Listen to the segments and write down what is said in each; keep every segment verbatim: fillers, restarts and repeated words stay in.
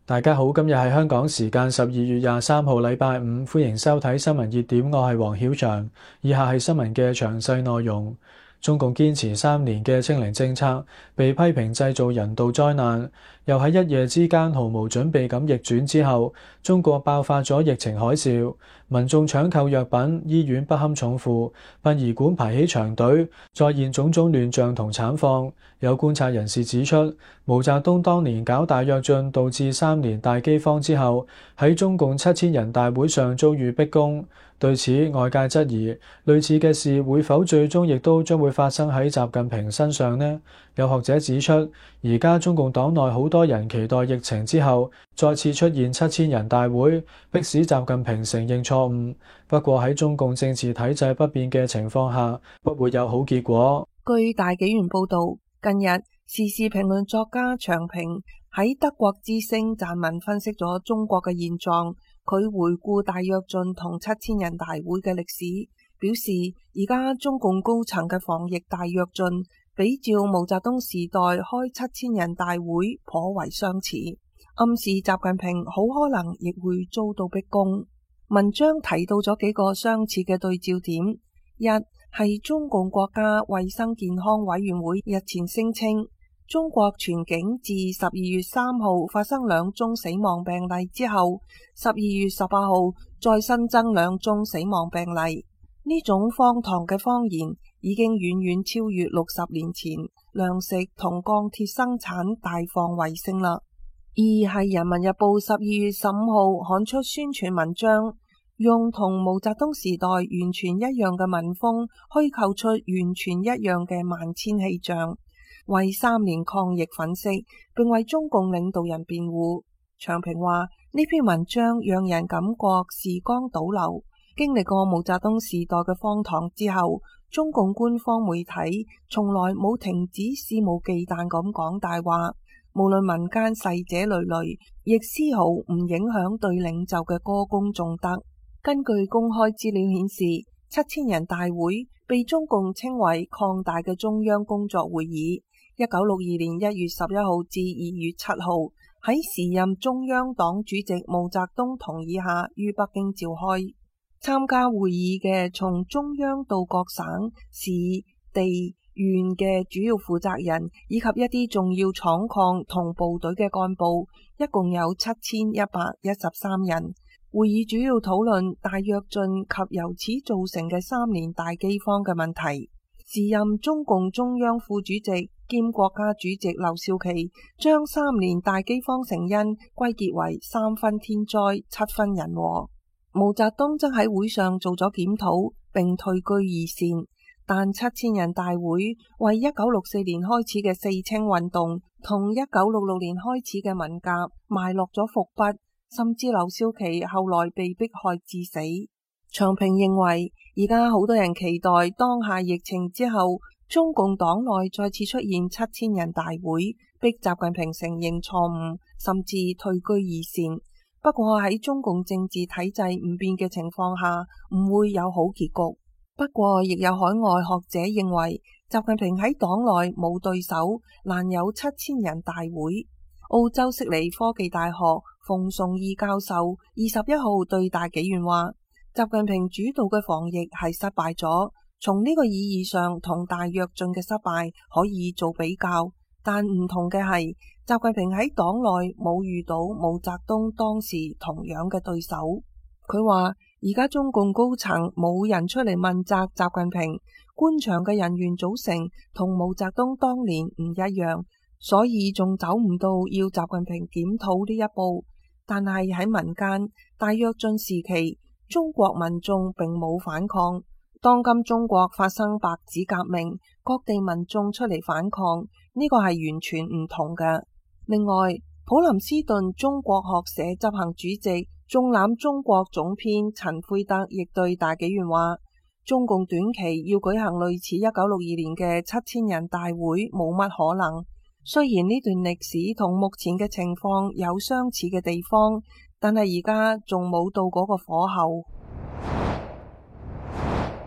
大家好，今日係香港時間十二月廿三號禮拜五，歡迎收睇新聞熱點，我係黃曉翔。以下係新聞嘅詳細內容。中共堅持三年嘅清零政策，被批評製造人道災難，又喺一夜之間毫無準備咁逆轉之後，中國爆發咗疫情海嘯，民眾搶購藥品，醫院不堪重負，殯儀館排起長隊，再現種種亂象同慘況。有觀察人士指出，毛澤東當年搞大躍進導致三年大饑荒之後，喺中共七千人大會上遭遇逼宮。對此，外界質疑類似嘅事會否最終亦都將會發生喺習近平身上呢？有學者指出，而家中共黨內好多人期待疫情之後再次出現七千人大會，迫使習近平承認錯誤。不過喺中共政治體制不變嘅情況下，不會有好結果。 據大紀元報道，近日時事評論作家長平喺德國之聲撰文分析咗中國嘅現狀。佢回顧大躍進同七千人大會嘅歷史，表示而家中共高層嘅防疫大躍進比照毛澤東時代開七千人大會頗為相似，暗示習近平好可能亦會遭到逼宮。文章提到咗幾個相似嘅對照點，一係中共國家衛生健康委員會日前聲稱，中國全境自十二月三號發生兩宗死亡病例之後，十二月十八號再新增兩宗死亡病例。呢種荒唐嘅謊言已經遠遠超越六十年前糧食同鋼鐵生產大放衛星啦。二係人民日報十二月十五號刊出宣傳文章，用同毛澤東時代完全一樣嘅文風虛構出完全一樣嘅萬千氣象，為三年抗疫粉飾，並為中共領導人辯護。長平話呢篇文章讓人感覺時光倒流，經歷過毛澤東時代嘅荒唐之後，中共官方媒體從來冇停止肆無忌憚咁講大話，無論民間逝者累累，亦絲毫唔影響對領袖嘅歌功頌德。根據公開資料顯示，七千人大會被中共稱為擴大嘅中央工作會議，一九六二年一月十一號至二月七號喺時任中央黨主席毛澤東同意下於北京召開。參加會議嘅從中央到各省市地縣嘅主要負責人以及一啲重要廠礦同部隊嘅幹部，一共有七千一百一十三人。會議主要討論大躍進及由此造成嘅三年大饑荒嘅問題。時任中共中央副主席兼國家主席劉少奇將三年大饑荒成因歸結為三分天災，七分人禍。毛澤東則喺會上做咗檢討並退居二線，但七千人大會為一九六四年開始嘅四清運動同一九六六年開始嘅文革埋落咗伏筆，甚至劉少奇後來被迫害致死。長平認為，而家好多人期待當下疫情之後，中共黨內再次出現七千人大會，逼習近平承認錯誤，甚至退居二線。不過喺中共政治體制唔變嘅情況下，唔會有好結局。不過亦有海外學者認為，習近平喺黨內冇對手，難有七千人大會。澳洲悉尼科技大學馮崇義教授二十一號對大紀元話，習近平主導嘅防疫係失敗咗，從呢個意義上同大躍進嘅失敗可以做比較，但唔同嘅係習近平喺黨內冇遇到毛澤東當時同樣嘅對手。佢話而家中共高層冇人出嚟問責習近平，官場嘅人員組成同毛澤東當年唔一樣，所以仲走唔到要習近平檢討呢一步。但係喺民間大躍進時期，中國民眾並冇反抗。當今中國發生白紙革命，各地民眾出嚟反抗，呢個係完全唔同嘅。另外，普林斯頓中國學社執行主席、縱覽中國總編陳奎德亦對大紀元話，中共短期要舉行類似一九六二年嘅七千人大會冇乜可能。雖然呢段歷史同目前嘅情況有相似嘅地方，但係而家仲冇到嗰個火候。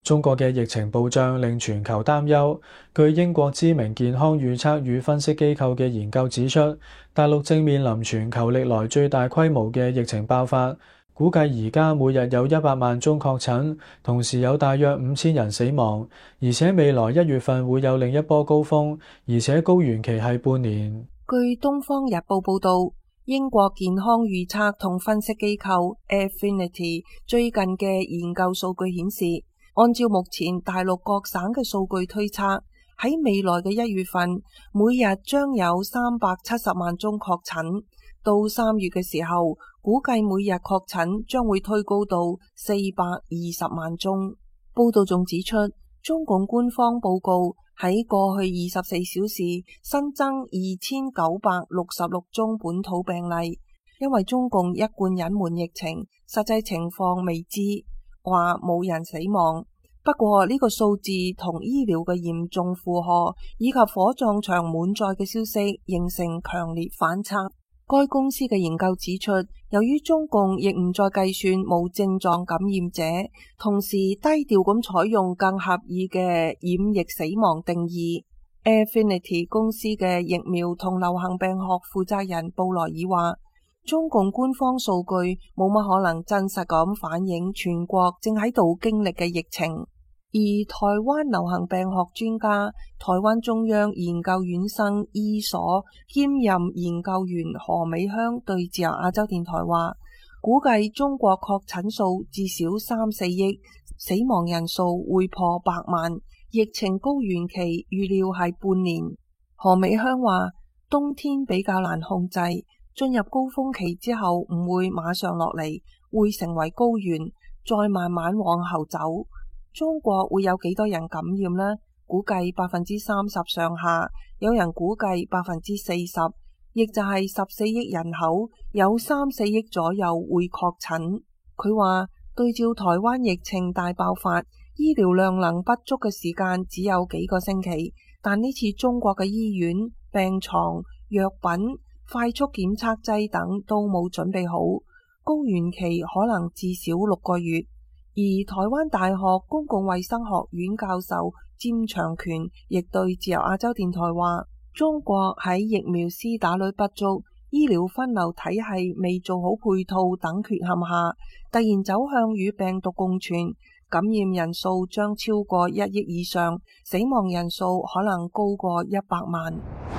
中國嘅疫情暴漲令全球擔憂。據英國知名健康預測與分析機構嘅研究指出，大陸正面臨全球歷來最大規模嘅疫情爆發，估計而家每日有一百萬宗確診，同時有大約五千人死亡，而且未來一月份會有另一波高峰，而且高原期係半年。 據《東方日報》報道，英國健康預測同分析機構 Affinity 最近嘅研究數據顯示，按照目前大陸各省嘅數據推測，喺未來嘅一月份，每日將有三百七十萬宗確診，到三月嘅時候，估計每日確診將會推高到四百二十萬宗。報道仲指出，中共官方報告喺過去二十四小時新增二千九百六十六宗本土病例，因為中共一貫隱瞞疫情，實際情況未知，話冇人死亡。不過呢個數字同醫療嘅嚴重負荷以及火葬場滿載嘅消息形成強烈反差。該公司嘅研究指出，由於中共亦唔再計算無症狀感染者，同時低調咁採用更合意嘅染疫死亡定義。Affinity 公司嘅疫苗同流行病學負責人布萊爾話，中共官方數據冇乜可能真實咁反映全國正喺度經歷嘅疫情。而台灣流行病學專家、台灣中央研究院生醫所兼任研究員何美香對自由亞洲電台話，估計中國確診數至少三四億，死亡人數會破百萬，疫情高原期預料係半年。何美香話，冬天比較難控制，進入高峰期之後唔會馬上落嚟，會成為高原，再慢慢往後走。中國會有幾多人感染呢？估計百分之三十上下，有人估計百分之四十，亦就係十四億人口，有三四億左右會確診。佢話對照台灣疫情大爆發，醫療量能不足嘅時間只有幾個星期，但呢次中國嘅醫院、病床、藥品、快速檢測劑等都冇準備好，高原期可能至少六個月。而台灣大學公共衛生學院教授詹長權亦對自由亞洲電台話，中國喺疫苗施打率不足、醫療分流體系未做好配套等缺陷下，突然走向與病毒共存，感染人數將超過一億以上，死亡人數可能高過一百萬。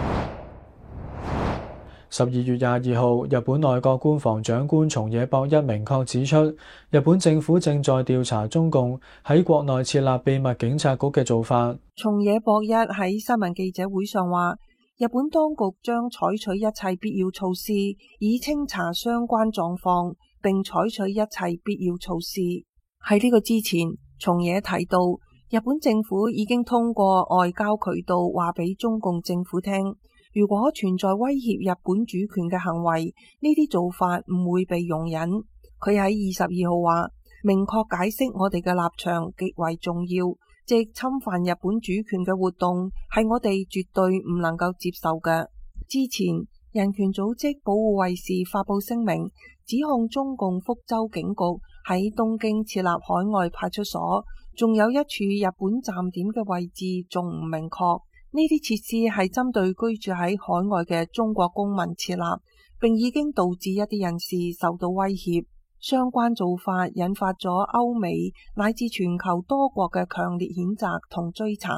十二月廿二號，日本內閣官房長官松野博一明確指出，日本政府正在調查中共喺國內設立秘密警察局嘅做法。 松野博一喺新聞記者會上話，日本當局將採取一切必要措施，以清查相關狀況，並採取一切必要措施。喺呢個之前，松野提到，日本政府已經通過外交渠道話俾中共政府聽，如果存在威脅日本主權嘅行為，呢啲做法唔會被容忍。佢喺二十二號話，明確解釋我哋嘅立場極為重要，即侵犯日本主權嘅活動係我哋絕對唔能夠接受嘅。之前人權組織保護衛士發布聲明，指控中共福州警局喺東京設立海外派出所，仲有一處日本站點嘅位置仲唔明確。呢啲設施係針對居住喺海外嘅中國公民設立，並已經導致一啲人士受到威脅。相關做法引發咗歐美乃至全球多國嘅強烈譴責同追查。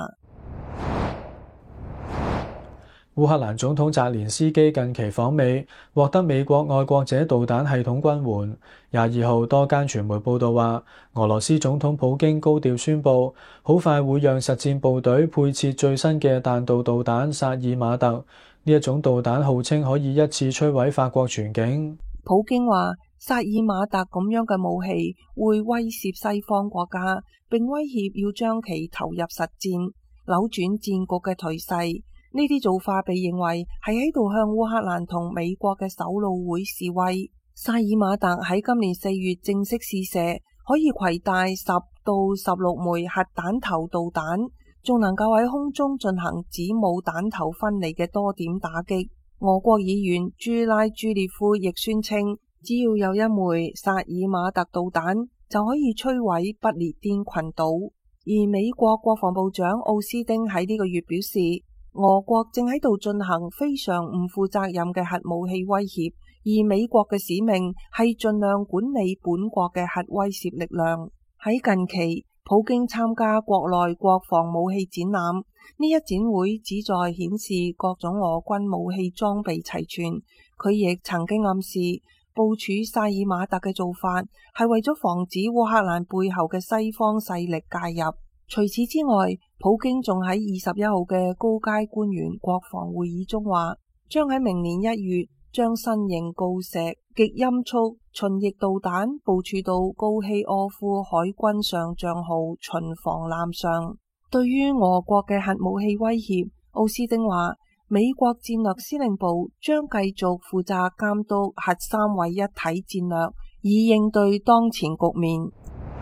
烏克蘭總統澤連斯基近期訪美，獲得美國愛國者導彈系統軍援。廿二號多間傳媒報道話，俄羅斯總統普京高調宣布，好快會讓實戰部隊配設最新嘅彈道導彈薩爾馬特。呢一種導彈號稱可以一次摧毀法國全境。 普京話，薩爾馬特咁樣嘅武器會威懾西方國家，並威脅要將其投入實戰，扭轉戰局嘅頹勢。呢啲做法被認為係喺度向烏克蘭同美國嘅首腦會示威。薩爾馬特喺今年四月正式試射，可以攜帶十到十六枚核彈頭導彈，仲能夠喺空中進行子母彈頭分離嘅多點打擊。俄國議員朱拉朱列夫亦宣稱，只要有一枚薩爾馬特導彈就可以摧毀不列顛群島。 而美國國防部長奧斯汀喺呢個月表示，俄國正喺度進行非常唔負責任嘅核武器威脅，而美國嘅使命係盡量管理本國嘅核威懾力量。喺近期，普京參加國內國防武器展覽，呢一展會旨在顯示各種俄軍武器裝備齊全。佢亦曾經暗示部署薩爾馬特嘅做法係為咗防止烏克蘭背後嘅西方勢力介入。除此之外，普京仲喺二十一號嘅高階官員國防會議中話，將喺明年一月將新型鋯石極音速巡弋導彈部署到高希柯夫海軍上將號巡防艦上。對於俄國嘅核武器威脅，奧斯汀話，美國戰略司令部將繼續負責監督核三位一體戰略，以應對當前局面。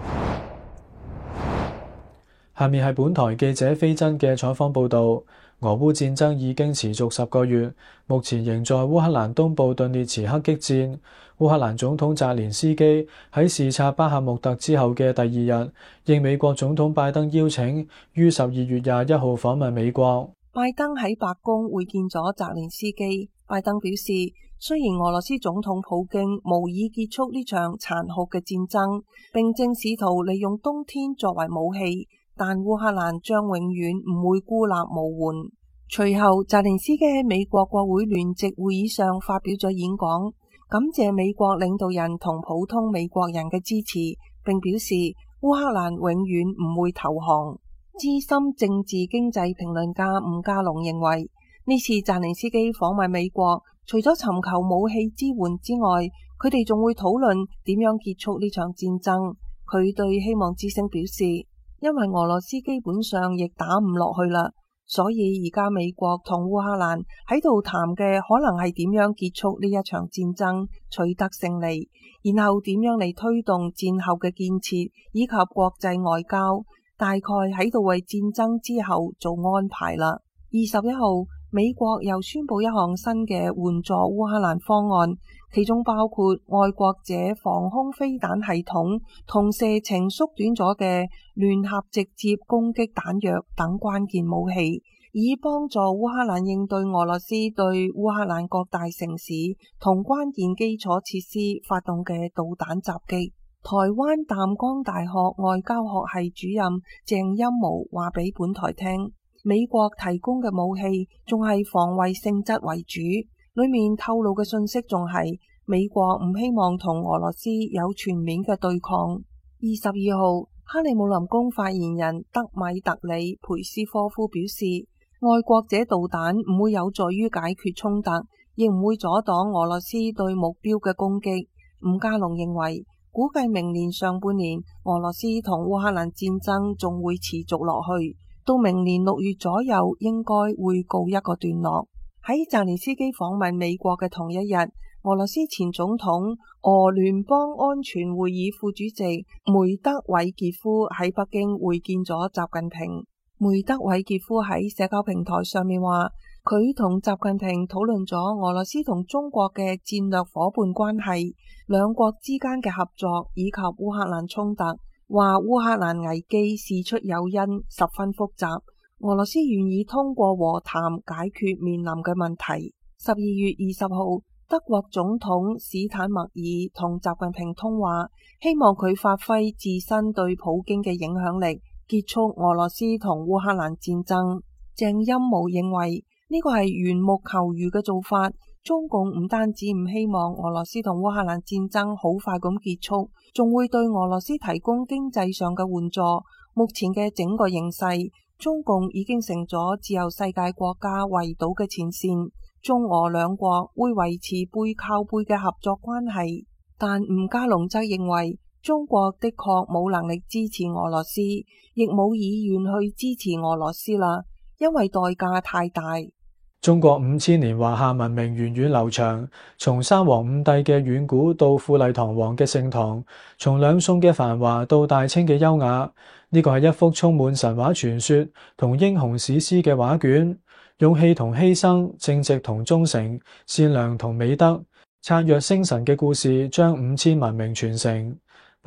下面係本台記者飛真嘅採訪報導。俄烏戰爭已經持續十個月，目前仍在烏克蘭東部頓涅茨克激戰。烏克蘭總統澤連斯基喺視察巴赫穆特之後嘅第二日，應美國總統拜登邀請，於十二月廿一號訪問美國。 拜登喺白宮會見咗澤連斯基。拜登表示，雖然俄羅斯總統普京無意結束呢場殘酷嘅戰爭，並正試圖利用冬天作為武器，但烏克蘭將永遠唔會孤立無援。隨後，澤連斯基喺美國國會聯席會議上發表咗演講，感謝美國領導人同普通美國人嘅支持，並表示烏克蘭永遠唔會投降。資深政治經濟評論家伍家龍認為，呢次澤連斯基訪問美國，除咗尋求武器支援之外，佢哋仲會討論點樣結束呢場戰爭。佢對希望之聲表示，因為俄羅斯基本上亦打唔落去啦，所以而家美國同烏克蘭喺度談嘅可能係點樣結束呢一場戰爭，取得勝利，然後點樣嚟推動戰後嘅建設以及國際外交，大概喺度為戰爭之後做安排啦。二十一號，美國又宣布一項新嘅援助烏克蘭方案，其中包括愛國者防空飛彈系統同射程縮短咗嘅聯合直接攻擊彈藥等關鍵武器，以幫助烏克蘭應對俄羅斯對烏克蘭各大城市同關鍵基礎設施發動嘅導彈襲擊。台灣淡江大學外交學系主任鄭欽模話俾本台聽，美國提供嘅武器仲係防衛性質為主，裏面透露嘅信息仲係美國唔希望同俄羅斯有全面嘅對抗。二十二號，克里姆林宮發言人德米特里培斯科夫表示，愛國者導彈唔會有助於解決衝突，亦唔會阻擋俄羅斯對目標嘅攻擊。伍家龍認為，估計明年上半年俄羅斯同烏克蘭戰爭仲會持續落去，到明年六月左右應該會告一個段落。喺澤連斯基訪問美國嘅同一日，俄羅斯前總統俄聯邦安全會議副主席梅德韋傑夫喺北京會見咗習近平。梅德韋傑夫喺社交平台上面話，佢同習近平討論咗俄羅斯同中國嘅戰略夥伴關係、兩國之間嘅合作以及烏克蘭衝突，話烏克蘭危機事出有因，十分複雜，俄羅斯願意通過和談解決面臨嘅問題。十二月二十號，德國總統史坦默爾同習近平通話，希望佢發揮自身對普京嘅影響力，結束俄羅斯同烏克蘭戰爭。鄭欽模認為呢個係緣木求魚嘅做法，中共唔單止唔希望俄羅斯同烏克蘭戰爭好快咁結束，仲會對俄羅斯提供經濟上嘅援助。目前嘅整個形勢，中共已經成咗自由世界國家圍堵嘅前線，中俄兩國會維持背靠背嘅合作關係。但伍家龍則認為，中國的確冇能力支持俄羅斯，亦冇意願去支持俄羅斯啦，因為代價太大。 中國五千年華夏文明源遠流長，從三皇五帝嘅遠古到富麗堂皇嘅盛唐，從兩宋嘅繁華到大清嘅優雅，呢個係一幅充滿神話傳說同英雄史詩嘅畫卷。勇氣同犧牲，正直同忠誠，善良同美德，燦若星辰嘅故事將五千文明傳承。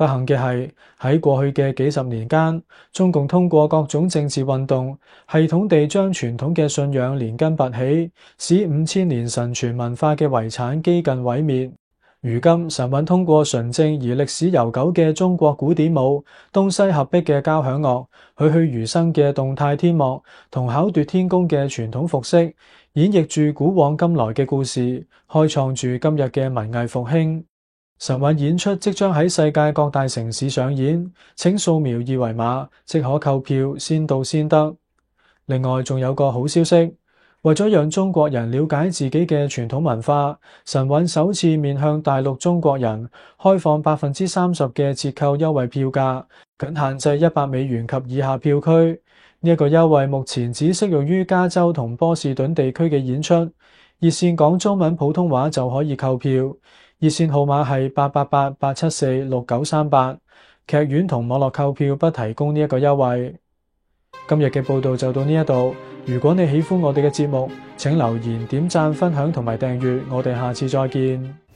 不幸嘅係，喺過去嘅幾十年間，中共通過各種政治運動，系統地將傳統嘅信仰連根拔起，使五千年神傳文化嘅遺產幾近毀滅。如今，神韻通過純正而歷史悠久嘅中國古典舞、東西合璧嘅交響樂、栩栩如生嘅動態天幕同巧奪天工嘅傳統服飾，演繹住古往今來嘅故事，開創住今日嘅文藝復興。神韻演出即將喺世界各大城市上演，請掃描二維碼即可購票，先到先得。另外，仲有個好消息，為咗讓中國人了解自己嘅傳統文化，神韻首次面向大陸中國人開放百分之三十嘅折扣優惠票價，僅限制一百美元及以下票區。呢一個優惠目前只適用於加州同波士頓地區嘅演出，熱線講中文普通話就可以購票。熱線號碼係八八八八七四六九三八，劇院同網絡購票不提供呢一個優惠。今日嘅報道就到呢一度，如果你喜歡我哋嘅節目，請留言、點讚、分享同埋訂閱，我哋下次再見。